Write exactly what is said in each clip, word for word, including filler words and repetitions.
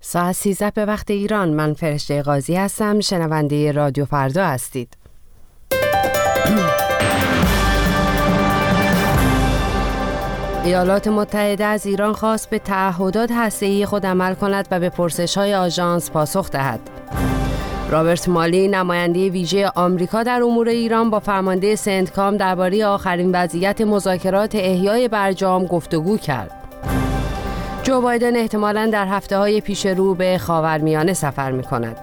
ساعت سیزده به وقت ایران. من فرشته قاضی هستم. شنونده رادیو فردا هستید. ایالات متحده از ایران خواست به تعهدات هسته‌ای خود عمل کند و به پرسش‌های آژانس پاسخ دهد. رابرت مالی، نماینده ویژه آمریکا در امور ایران، با فرمانده سنتکام درباره آخرین وضعیت مذاکرات احیای برجام گفتگو کرد. جو بایدن احتمالاً در هفته‌های پیش رو به خاورمیانه سفر می‌کند.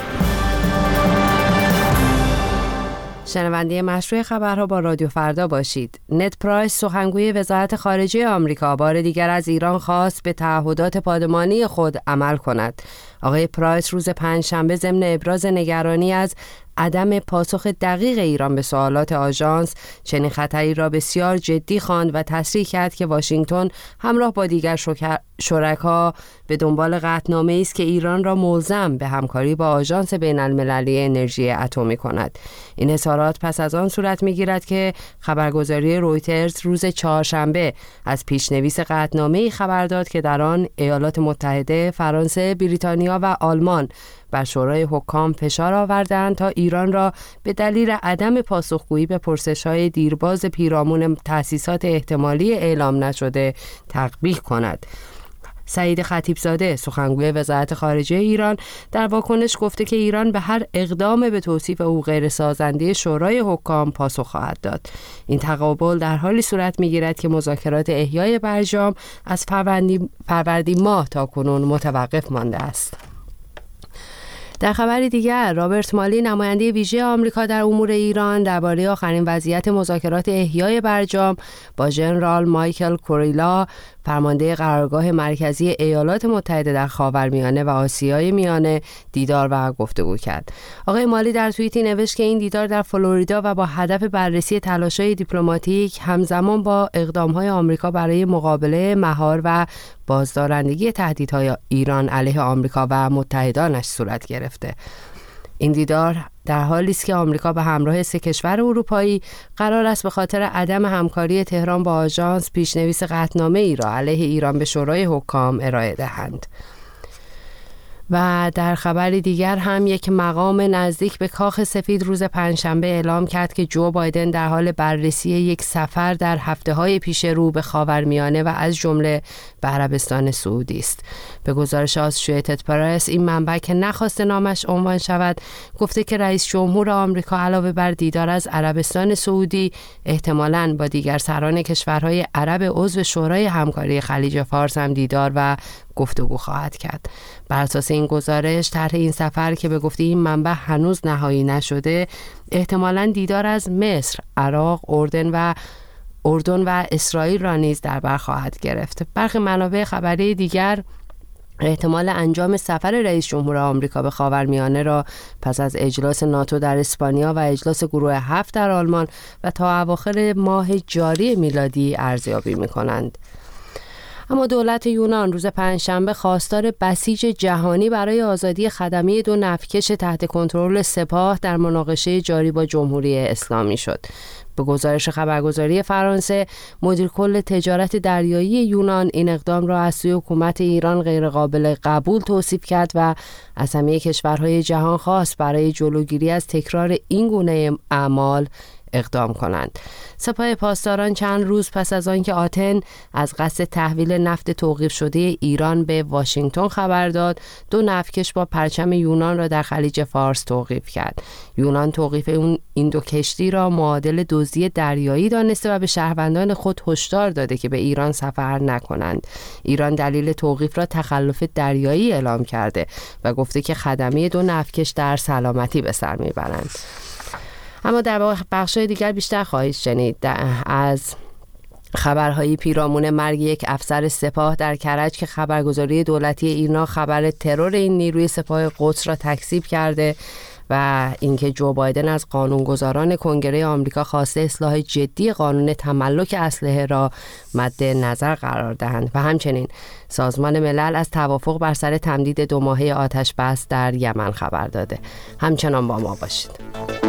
شنونده مشروع خبرها با رادیو فردا باشید. نت پرایس، سخنگوی وزارت خارجه آمریکا، بار دیگر از ایران خواست به تعهدات پادمانی خود عمل کند. آقای پرایس روز پنجشنبه ضمن ابراز نگرانی از عدم پاسخ دقیق ایران به سوالات آژانس، چنین خطری را بسیار جدی خواند و تصریح کرد که واشنگتن همراه با دیگر شرکا به دنبال قطعنامه‌ای است که ایران را ملزم به همکاری با آژانس بین‌المللی انرژی اتمی کند. این اظهارات پس از آن صورت می‌گیرد که خبرگزاری رویترز روز چهارشنبه از پیشنویس قطعنامه‌ای خبر داد که در آن ایالات متحده، فرانسه، بریتانیا و آلمان بر شورای حکام فشار آوردند تا ایران را به دلیل عدم پاسخگویی به پرسش‌های دیرباز پیرامون تأسیسات احتمالی اعلام نشده تطبیق کند. سعید خطیبزاده، سخنگوی وزارت خارجه ایران، در واکنش گفته که ایران به هر اقدام به توصیف او غیر سازنده شورای حکام پاسخ خواهد داد. این تقابل در حالی صورت می‌گیرد که مذاکرات احیای برجام از فروردین ماه تا کنون متوقف مانده است. در خبری دیگر، رابرت مالی، نماینده ویژه آمریکا در امور ایران، درباره آخرین وضعیت مذاکرات احیای برجام با ژنرال مایکل کوریلا، فرمانده قرارگاه مرکزی ایالات متحده در خاورمیانه و آسیای میانه، دیدار و گفتگو کرد. آقای مالی در توییتی نوشت که این دیدار در فلوریدا و با هدف بررسی تلاش‌های دیپلماتیک همزمان با اقدام‌های آمریکا برای مقابله مهار و بازدارندگی تهدیدهای ایران علیه آمریکا و متحدانش صورت گرفته. این دیدار در حالی است که آمریکا به همراه سه کشور اروپایی قرار است به خاطر عدم همکاری تهران با آژانس پیشنویس قطعنامه‌ای را علیه ایران به شورای حکام ارائه دهند. و در خبری دیگر هم یک مقام نزدیک به کاخ سفید روز پنجشنبه اعلام کرد که جو بایدن در حال بررسی یک سفر در هفته‌های پیش رو به خاورمیانه و از جمله به عربستان سعودی است. به گزارش آسوشییتد پرس، این منبع که نخواسته نامش عنوان شود، گفته که رئیس جمهور آمریکا علاوه بر دیدار از عربستان سعودی، احتمالاً با دیگر سران کشورهای عرب عضو شورای همکاری خلیج فارس هم دیدار و گفتگو خواهد کرد. بر اساس این گزارش، طرح این سفر که به گفته این منبع هنوز نهایی نشده، احتمالاً دیدار از مصر، عراق، اردن و اردن و اسرائیل را نیز در بر خواهد گرفت. برخی منابع خبری دیگر احتمال انجام سفر رئیس جمهور آمریکا به خاورمیانه را پس از اجلاس ناتو در اسپانیا و اجلاس گروه هفت در آلمان و تا اواخر ماه جاری میلادی ارزیابی می‌کنند. اما دولت یونان روز پنجشنبه خواستار بسیج جهانی برای آزادی خدمه دو نفتکش تحت کنترل سپاه در مناقشه جاری با جمهوری اسلامی شد. به گزارش خبرگزاری فرانسه، مدیر کل تجارت دریایی یونان این اقدام را از سوی حکومت ایران غیرقابل قبول توصیف کرد و از همه کشورهای جهان خواست برای جلوگیری از تکرار این گونه اعمال اقدام کنند. سپاه پاسداران چند روز پس از آنکه آتن از قصد تحویل نفت توقیف شده ایران به واشنگتن خبر داد، دو نفتکش با پرچم یونان را در خلیج فارس توقیف کرد. یونان توقیف اون این دو کشتی را معادل دزدی دریایی دانسته و به شهروندان خود هشدار داده که به ایران سفر نکنند. ایران دلیل توقیف را تخلف دریایی اعلام کرده و گفته که خدمه دو نفتکش در سلامتی به سر میبرند. اما در بخش‌های دیگر بیشتر خواهید شنید از خبرهای پیرامون مرگ یک افسر سپاه در کرج که خبرگزاری دولتی ایرنا خبر ترور این نیروی سپاه قدس را تکذیب کرده و اینکه جو بایدن از قانونگذاران کنگره آمریکا خواسته اصلاح جدی قانون تملک اسلحه را مد نظر قرار دهند و همچنین سازمان ملل از توافق بر سر تمدید دو ماهه آتش بس در یمن خبر داده. همچنان با ما باشید.